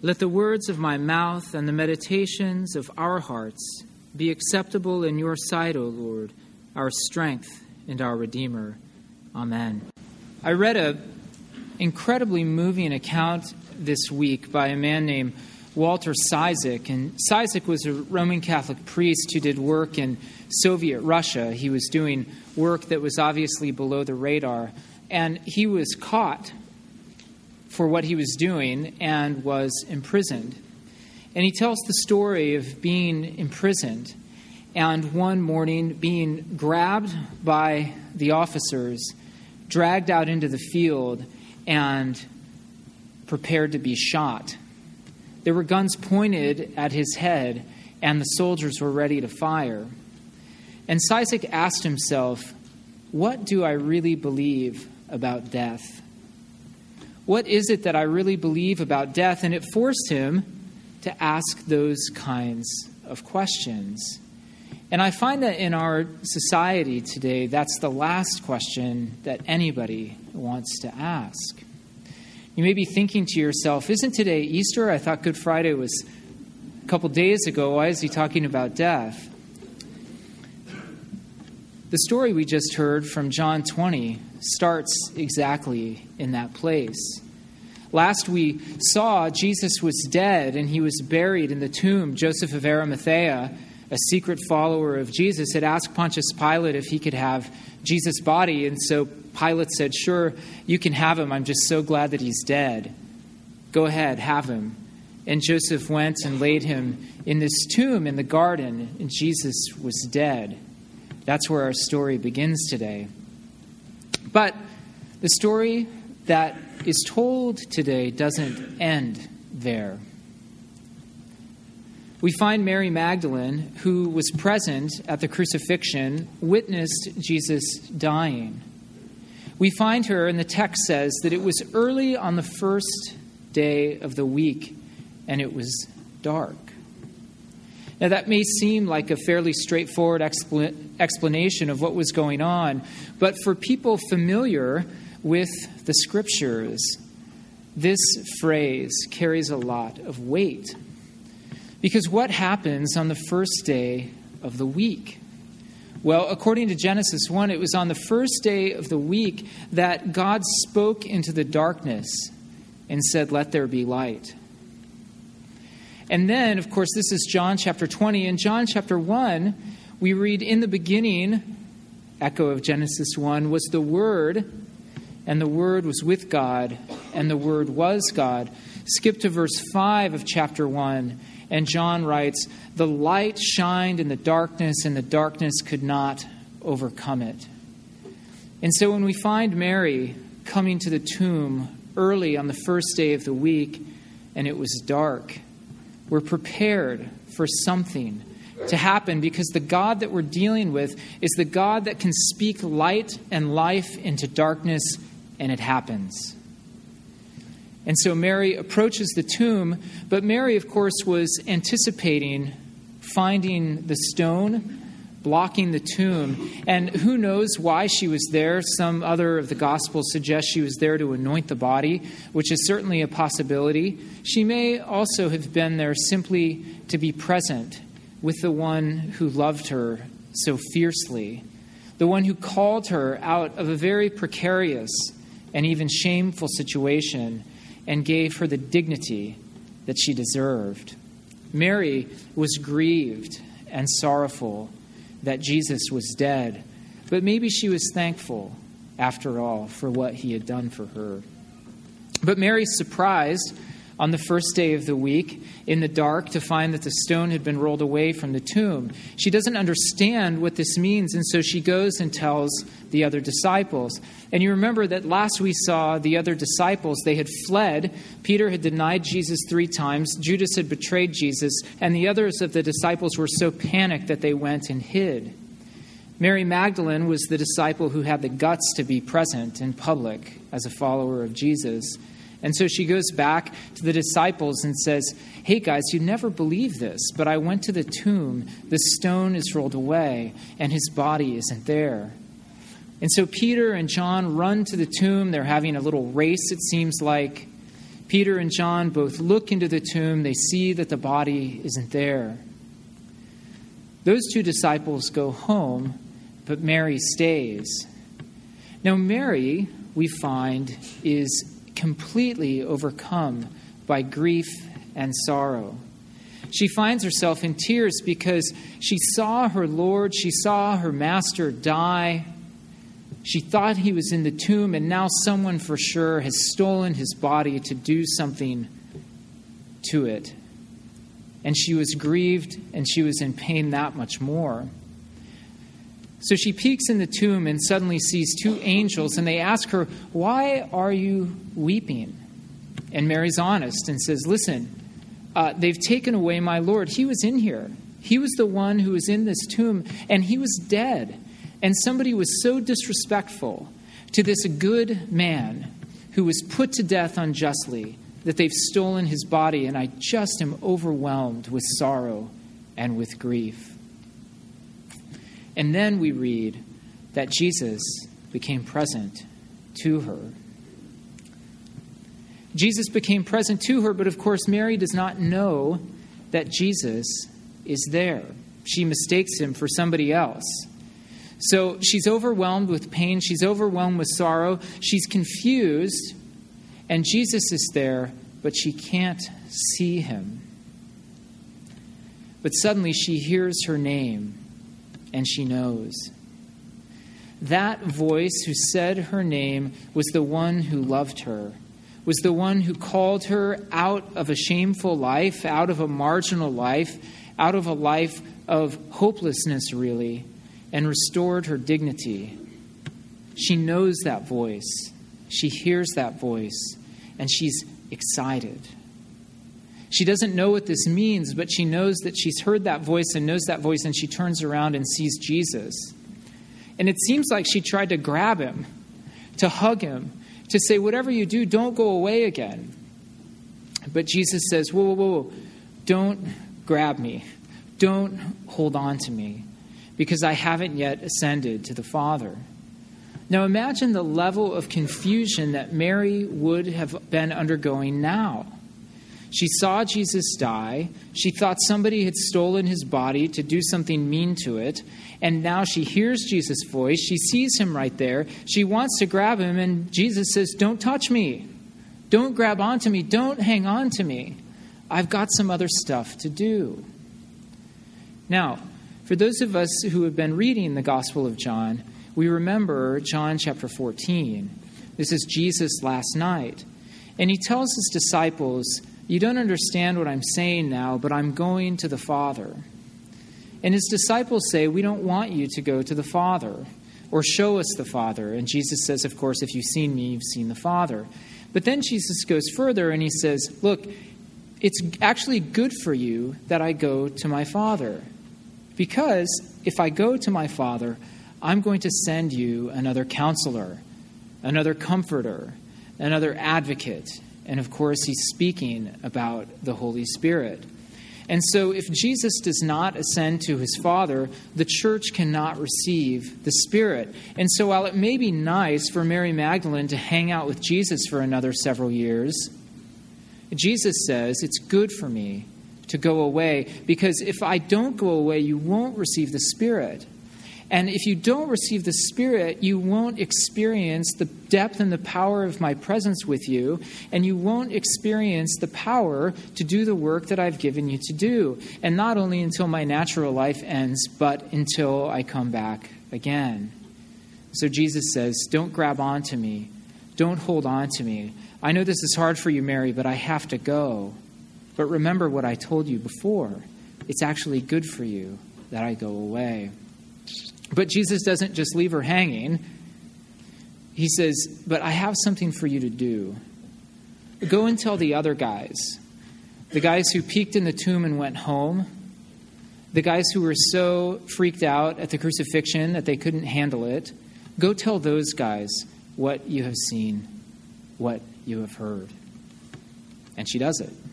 Let the words of my mouth and the meditations of our hearts be acceptable in your sight, O Lord, our strength and our Redeemer. Amen. I read an incredibly moving account this week by a man named Walter Ciszek. And Ciszek was a Roman Catholic priest who did work in Soviet Russia. He was doing work that was obviously below the radar. And he was caught for what he was doing and was imprisoned. And he tells the story of being imprisoned and one morning being grabbed by the officers, dragged out into the field, and prepared to be shot. There were guns pointed at his head, and the soldiers were ready to fire. And Ciszek asked himself, what do I really believe about death? What is it that I really believe about death? And it forced him to ask those kinds of questions. And I find that in our society today, that's the last question that anybody wants to ask. You may be thinking to yourself, isn't today Easter? I thought Good Friday was a couple days ago. Why is he talking about death? The story we just heard from John 20 starts exactly in that place. Last we saw Jesus was dead and he was buried in the tomb. Joseph of Arimathea, a secret follower of Jesus, had asked Pontius Pilate if he could have Jesus' body. And so Pilate said, sure, you can have him. I'm just so glad that he's dead. Go ahead, have him. And Joseph went and laid him in this tomb in the garden, and Jesus was dead. That's where our story begins today. But the story that is told today doesn't end there. We find Mary Magdalene, who was present at the crucifixion, witnessed Jesus dying. We find her, and the text says that it was early on the first day of the week, and it was dark. Now, that may seem like a fairly straightforward explanation of what was going on, but for people familiar with the Scriptures, this phrase carries a lot of weight. Because what happens on the first day of the week? Well, according to Genesis 1, it was on the first day of the week that God spoke into the darkness and said, "Let there be light." And then, of course, this is John chapter 20. In John chapter 1, we read, "In the beginning," echo of Genesis 1, "was the Word, and the Word was with God, and the Word was God." Skip to verse 5 of chapter 1, and John writes, "The light shined in the darkness, and the darkness could not overcome it." And so when we find Mary coming to the tomb early on the first day of the week, and it was dark, we're prepared for something to happen, because the God that we're dealing with is the God that can speak light and life into darkness, and it happens. And so Mary approaches the tomb, but Mary, of course, was anticipating finding the stone blocking the tomb. And who knows why she was there? Some other of the Gospels suggest she was there to anoint the body, which is certainly a possibility. She may also have been there simply to be present with the one who loved her so fiercely, the one who called her out of a very precarious and even shameful situation and gave her the dignity that she deserved. Mary was grieved and sorrowful that Jesus was dead, but maybe she was thankful, after all, for what he had done for her. But Mary's surprised on the first day of the week in the dark to find that the stone had been rolled away from the tomb. She doesn't understand what this means, and so she goes and tells the other disciples. And you remember that last we saw the other disciples, they had fled. Peter had denied Jesus 3 times. Judas had betrayed Jesus. And the others of the disciples were so panicked that they went and hid. Mary Magdalene was the disciple who had the guts to be present in public as a follower of Jesus. And so she goes back to the disciples and says, "Hey guys, you never believe this, but I went to the tomb. The stone is rolled away and his body isn't there." And so Peter and John run to the tomb. They're having a little race, it seems like. Peter and John both look into the tomb. They see that the body isn't there. Those two disciples go home, but Mary stays. Now, Mary, we find, is completely overcome by grief and sorrow. She finds herself in tears because she saw her Lord, she saw her Master die. She thought he was in the tomb, and now someone for sure has stolen his body to do something to it. And she was grieved, and she was in pain that much more. So she peeks in the tomb and suddenly sees two angels, and they ask her, "Why are you weeping?" And Mary's honest and says, "Listen, they've taken away my Lord. He was in here. He was the one who was in this tomb, and he was dead. And somebody was so disrespectful to this good man who was put to death unjustly that they've stolen his body, and I just am overwhelmed with sorrow and with grief." And then we read that Jesus became present to her. Jesus became present to her, but of course Mary does not know that Jesus is there. She mistakes him for somebody else. So she's overwhelmed with pain. She's overwhelmed with sorrow. She's confused, and Jesus is there, but she can't see him. But suddenly she hears her name, and she knows. That voice who said her name was the one who loved her, was the one who called her out of a shameful life, out of a marginal life, out of a life of hopelessness, really, and restored her dignity. She knows that voice. She hears that voice, and she's excited. She doesn't know what this means, but she knows that she's heard that voice and knows that voice, and she turns around and sees Jesus. And it seems like she tried to grab him, to hug him, to say, "Whatever you do, don't go away again." But Jesus says, whoa, whoa, whoa, don't grab me. Don't hold on to me, because I haven't yet ascended to the Father. Now imagine the level of confusion that Mary would have been undergoing now. She saw Jesus die. She thought somebody had stolen his body to do something mean to it. And now she hears Jesus' voice. She sees him right there. She wants to grab him, and Jesus says, "Don't touch me. Don't grab onto me. Don't hang on to me. I've got some other stuff to do." Now, for those of us who have been reading the Gospel of John, we remember John chapter 14. This is Jesus last night. And he tells his disciples, "You don't understand what I'm saying now, but I'm going to the Father." And his disciples say, "We don't want you to go to the Father, or show us the Father." And Jesus says, "Of course, if you've seen me, you've seen the Father." But then Jesus goes further and he says, "Look, it's actually good for you that I go to my Father. Because if I go to my Father, I'm going to send you another counselor, another comforter, another advocate." And of course, he's speaking about the Holy Spirit. And so if Jesus does not ascend to his Father, the church cannot receive the Spirit. And so while it may be nice for Mary Magdalene to hang out with Jesus for another several years, Jesus says, "It's good for me to go away, because if I don't go away, you won't receive the Spirit. And if you don't receive the Spirit, you won't experience the depth and the power of my presence with you, and you won't experience the power to do the work that I've given you to do. And not only until my natural life ends, but until I come back again." So Jesus says, "Don't grab onto me. Don't hold on to me. I know this is hard for you, Mary, but I have to go. But remember what I told you before. It's actually good for you that I go away." But Jesus doesn't just leave her hanging. He says, "But I have something for you to do. Go and tell the other guys, the guys who peeked in the tomb and went home, the guys who were so freaked out at the crucifixion that they couldn't handle it. Go tell those guys what you have seen, what you have heard." And she does it.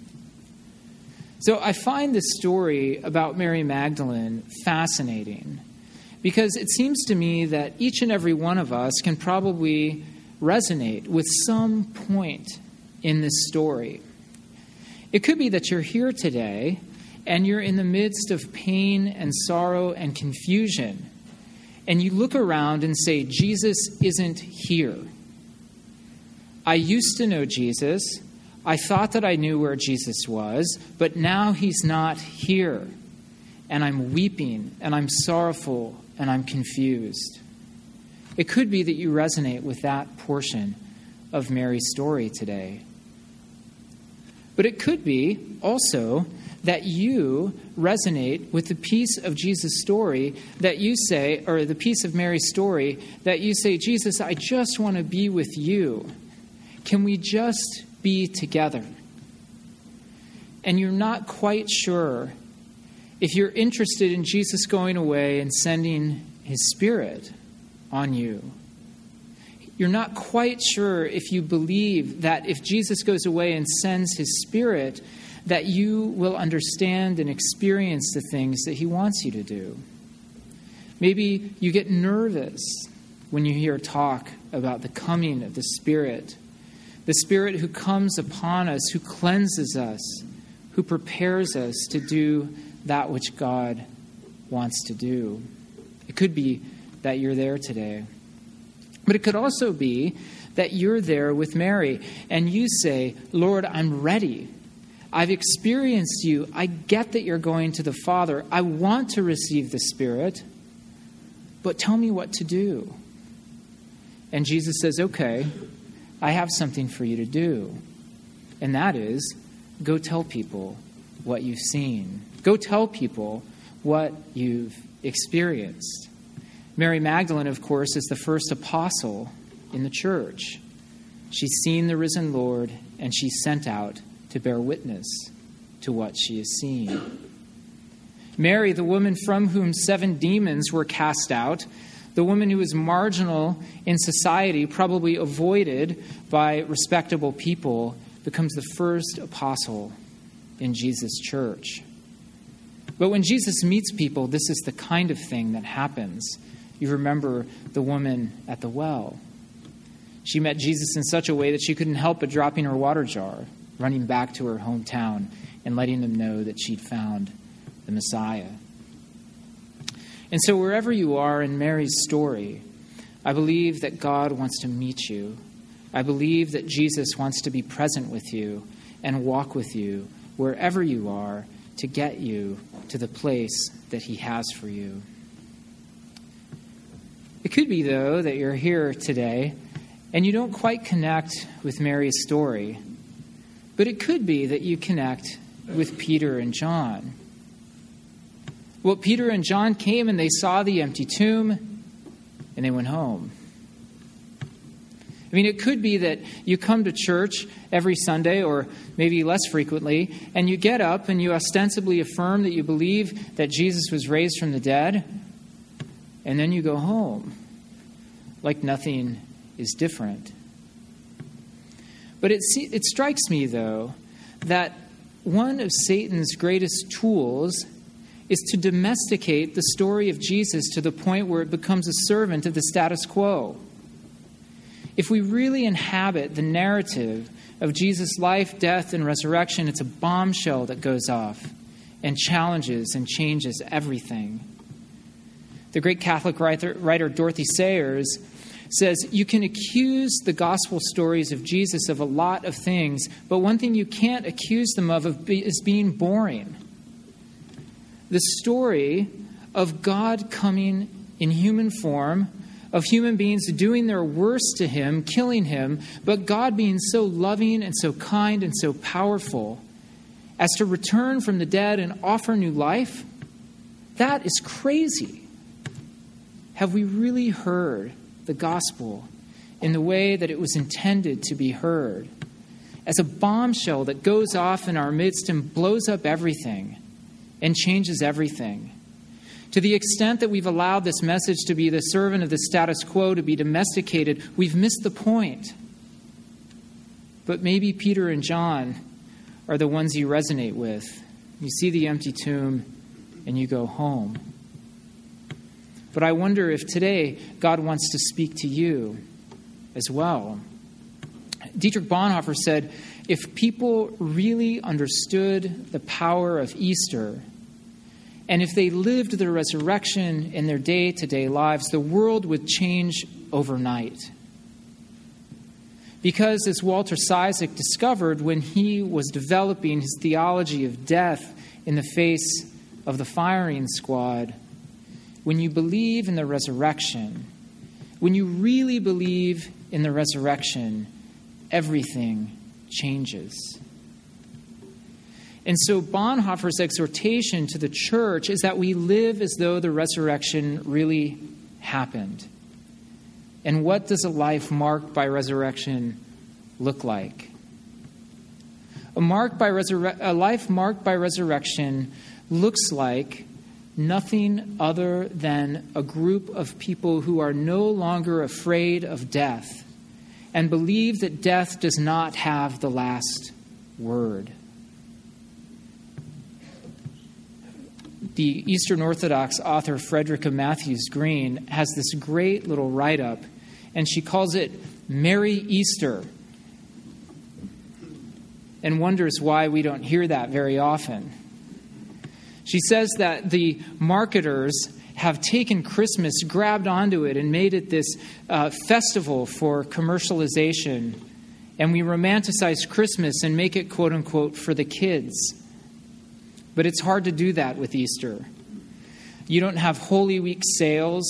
So I find this story about Mary Magdalene fascinating, because it seems to me that each and every one of us can probably resonate with some point in this story. It could be that you're here today and you're in the midst of pain and sorrow and confusion, and you look around and say, Jesus isn't here. I used to know Jesus. I thought that I knew where Jesus was, but now he's not here. And I'm weeping, and I'm sorrowful, and I'm confused. It could be that you resonate with that portion of Mary's story today. But it could be also that you resonate with the piece of Jesus' story that you say, or the piece of Mary's story that you say, Jesus, I just want to be with you. Can we just be together? And you're not quite sure if you're interested in Jesus going away and sending his Spirit on you. You're not quite sure if you believe that if Jesus goes away and sends his Spirit, that you will understand and experience the things that he wants you to do. Maybe you get nervous when you hear talk about the coming of the Spirit who comes upon us, who cleanses us, who prepares us to do that which God wants to do. It could be that you're there today. But it could also be that you're there with Mary and you say, Lord, I'm ready. I've experienced you. I get that you're going to the Father. I want to receive the Spirit, but tell me what to do. And Jesus says, okay, I have something for you to do. And that is, go tell people what you've seen. Go tell people what you've experienced. Mary Magdalene, of course, is the first apostle in the church. She's seen the risen Lord, and she's sent out to bear witness to what she has seen. Mary, the woman from whom 7 demons were cast out, the woman who was marginal in society, probably avoided by respectable people, becomes the first apostle in Jesus' church. But when Jesus meets people, this is the kind of thing that happens. You remember the woman at the well. She met Jesus in such a way that she couldn't help but dropping her water jar, running back to her hometown and letting them know that she'd found the Messiah. And so wherever you are in Mary's story, I believe that God wants to meet you. I believe that Jesus wants to be present with you and walk with you wherever you are to get you to the place that he has for you. It could be, though, that you're here today and you don't quite connect with Mary's story, but it could be that you connect with Peter and John. Well, Peter and John came and they saw the empty tomb and they went home. I mean, it could be that you come to church every Sunday or maybe less frequently, and you get up and you ostensibly affirm that you believe that Jesus was raised from the dead, and then you go home like nothing is different. But it strikes me, though, that one of Satan's greatest tools is to domesticate the story of Jesus to the point where it becomes a servant of the status quo. If we really inhabit the narrative of Jesus' life, death, and resurrection, it's a bombshell that goes off and challenges and changes everything. The great Catholic writer Dorothy Sayers says, you can accuse the gospel stories of Jesus of a lot of things, but one thing you can't accuse them of is being boring. The story of God coming in human form, of human beings doing their worst to him, killing him, but God being so loving and so kind and so powerful as to return from the dead and offer new life, that is crazy. Have we really heard the gospel in the way that it was intended to be heard? As a bombshell that goes off in our midst and blows up everything and changes everything. To the extent that we've allowed this message to be the servant of the status quo, to be domesticated, we've missed the point. But maybe Peter and John are the ones you resonate with. You see the empty tomb and you go home. But I wonder if today God wants to speak to you as well. Dietrich Bonhoeffer said, if people really understood the power of Easter, and if they lived the resurrection in their day-to-day lives, the world would change overnight. Because, as Walter Ciszek discovered when he was developing his theology of death in the face of the firing squad, when you believe in the resurrection, when you really believe in the resurrection, everything changes. And so Bonhoeffer's exhortation to the church is that we live as though the resurrection really happened. And what does a life marked by resurrection look like? A life marked by resurrection looks like nothing other than a group of people who are no longer afraid of death and believe that death does not have the last word. The Eastern Orthodox author Frederica Matthews Green has this great little write-up, and she calls it Merry Easter, and wonders why we don't hear that very often. She says that the marketers have taken Christmas, grabbed onto it, and made it this festival for commercialization. And we romanticize Christmas and make it, quote unquote, for the kids. But it's hard to do that with Easter. You don't have Holy Week sales.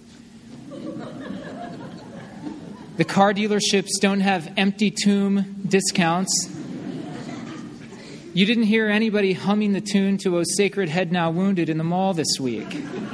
The car dealerships don't have empty tomb discounts. You didn't hear anybody humming the tune to O Sacred Head Now Wounded in the mall this week.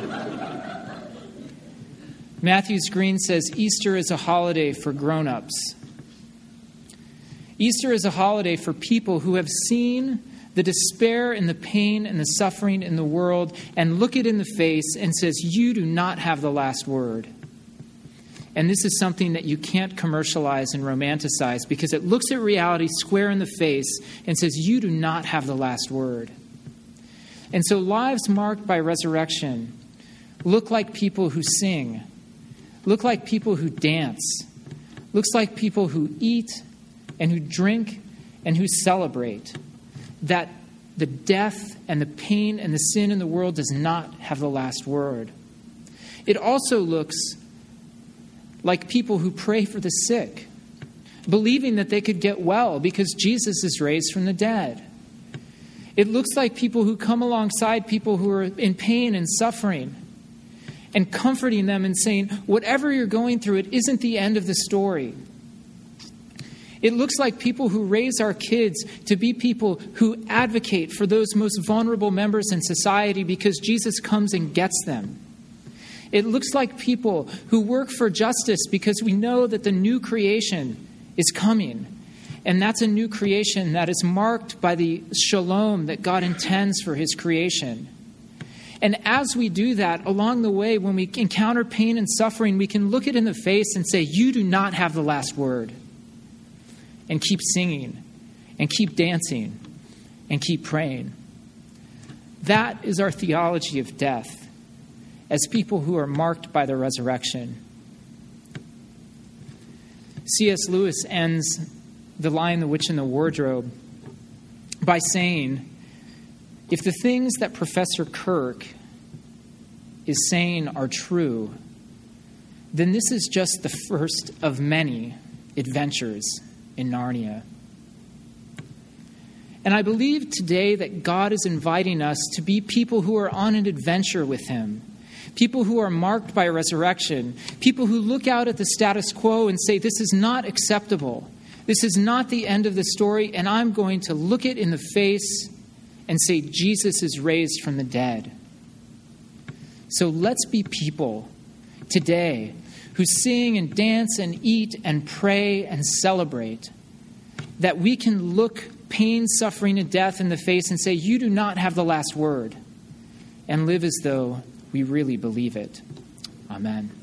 Matthews Green says Easter is a holiday for grown-ups. Easter is a holiday for people who have seen the despair and the pain and the suffering in the world and look it in the face and says, you do not have the last word. And this is something that you can't commercialize and romanticize because it looks at reality square in the face and says, you do not have the last word. And so lives marked by resurrection look like people who sing, look like people who dance, looks like people who eat and who drink and who celebrate that the death and the pain and the sin in the world does not have the last word. It also looks like people who pray for the sick, believing that they could get well because Jesus is raised from the dead. It looks like people who come alongside people who are in pain and suffering and comforting them and saying, whatever you're going through, it isn't the end of the story. It looks like people who raise our kids to be people who advocate for those most vulnerable members in society because Jesus comes and gets them. It looks like people who work for justice because we know that the new creation is coming. And that's a new creation that is marked by the shalom that God intends for his creation. And as we do that, along the way, when we encounter pain and suffering, we can look it in the face and say, you do not have the last word. And keep singing, and keep dancing, and keep praying. That is our theology of death as people who are marked by the resurrection. C.S. Lewis ends The Lion, the Witch, and the Wardrobe by saying, if the things that Professor Kirk is saying are true, then this is just the first of many adventures in Narnia. And I believe today that God is inviting us to be people who are on an adventure with him, people who are marked by resurrection, people who look out at the status quo and say, this is not acceptable. This is not the end of the story, and I'm going to look it in the face and say, Jesus is raised from the dead. So let's be people today who sing and dance and eat and pray and celebrate, that we can look pain, suffering, and death in the face and say, you do not have the last word, and live as though we really believe it. Amen.